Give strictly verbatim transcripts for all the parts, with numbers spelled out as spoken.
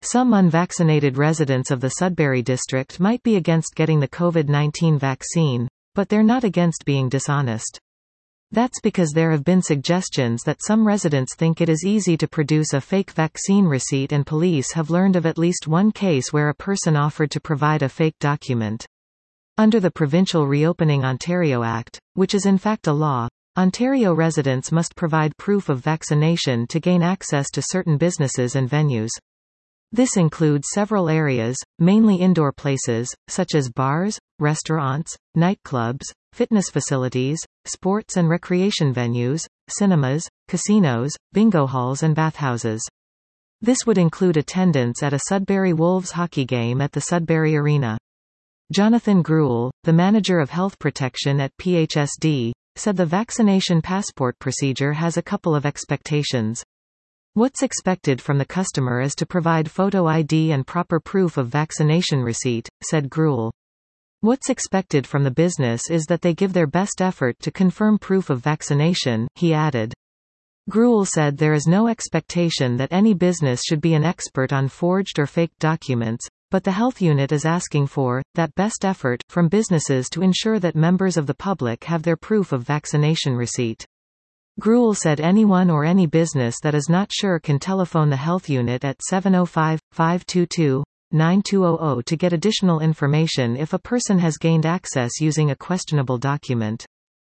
Some unvaccinated residents of the Sudbury district might be against getting the COVID nineteen vaccine, but they're not against being dishonest. That's because there have been suggestions that some residents think it is easy to produce a fake vaccine receipt, and police have learned of at least one case where a person offered to provide a fake document. Under the Provincial Reopening Ontario Act, which is in fact a law, Ontario residents must provide proof of vaccination to gain access to certain businesses and venues. This includes several areas, mainly indoor places, such as bars, restaurants, nightclubs, fitness facilities, sports and recreation venues, cinemas, casinos, bingo halls and bathhouses. This would include attendance at a Sudbury Wolves hockey game at the Sudbury Arena. Jonathan Gruel, the manager of health protection at P H S D, said the vaccination passport procedure has a couple of expectations. What's expected from the customer is to provide photo I D and proper proof of vaccination receipt, said Gruel. What's expected from the business is that they give their best effort to confirm proof of vaccination, he added. Gruel said there is no expectation that any business should be an expert on forged or faked documents, but the health unit is asking for that best effort from businesses to ensure that members of the public have their proof of vaccination receipt. Gruel said anyone or any business that is not sure can telephone the health unit at seven oh five, five two two, nine two zero zero to get additional information if a person has gained access using a questionable document.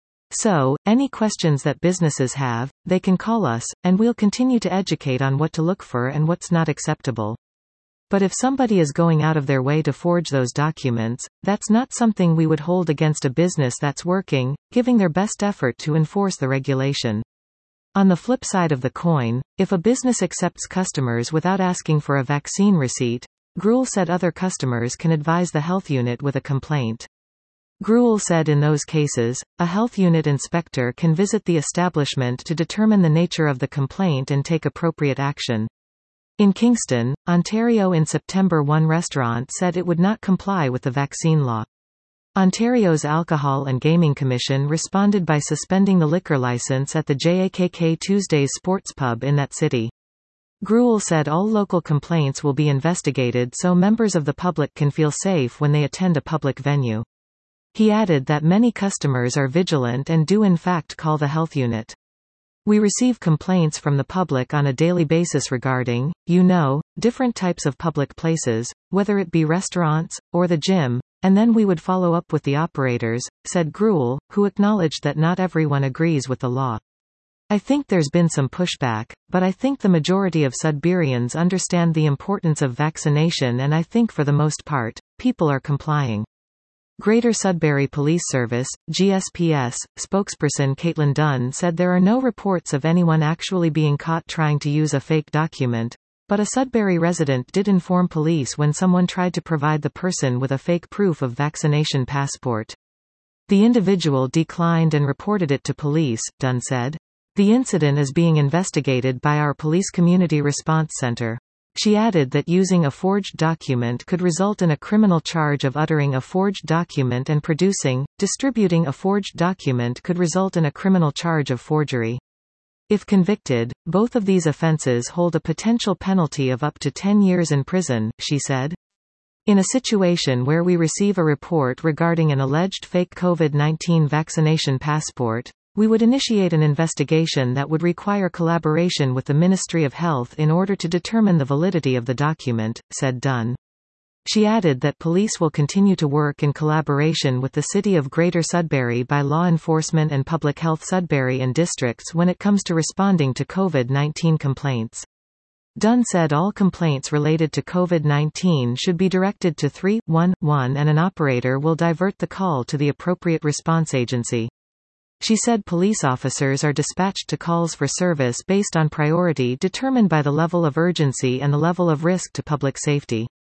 So, any questions that businesses have, they can call us, and we'll continue to educate on what to look for and what's not acceptable. But if somebody is going out of their way to forge those documents, that's not something we would hold against a business that's working, giving their best effort to enforce the regulation. On the flip side of the coin, if a business accepts customers without asking for a vaccine receipt, Gruel said other customers can advise the health unit with a complaint. Gruel said in those cases, a health unit inspector can visit the establishment to determine the nature of the complaint and take appropriate action. In Kingston, Ontario, in September, one restaurant said it would not comply with the vaccine law. Ontario's Alcohol and Gaming Commission responded by suspending the liquor license at the J A K K Tuesdays sports pub in that city. Gruel said all local complaints will be investigated so members of the public can feel safe when they attend a public venue. He added that many customers are vigilant and do in fact call the health unit. We receive complaints from the public on a daily basis regarding, you know, different types of public places, whether it be restaurants, or the gym, and then we would follow up with the operators, said Gruel, who acknowledged that not everyone agrees with the law. I think there's been some pushback, but I think the majority of Sudburyans understand the importance of vaccination, and I think for the most part, people are complying. Greater Sudbury Police Service, G S P S, spokesperson Caitlin Dunn said there are no reports of anyone actually being caught trying to use a fake document, but a Sudbury resident did inform police when someone tried to provide the person with a fake proof of vaccination passport. The individual declined and reported it to police, Dunn said. The incident is being investigated by our Police Community Response Center. She added that using a forged document could result in a criminal charge of uttering a forged document, and producing, distributing a forged document could result in a criminal charge of forgery. If convicted, both of these offenses hold a potential penalty of up to ten years in prison, she said. In a situation where we receive a report regarding an alleged fake COVID nineteen vaccination passport, we would initiate an investigation that would require collaboration with the Ministry of Health in order to determine the validity of the document, said Dunn. She added that police will continue to work in collaboration with the City of Greater Sudbury by law enforcement and Public Health Sudbury and districts when it comes to responding to COVID nineteen complaints. Dunn said all complaints related to COVID nineteen should be directed to three one one and an operator will divert the call to the appropriate response agency. She said police officers are dispatched to calls for service based on priority determined by the level of urgency and the level of risk to public safety.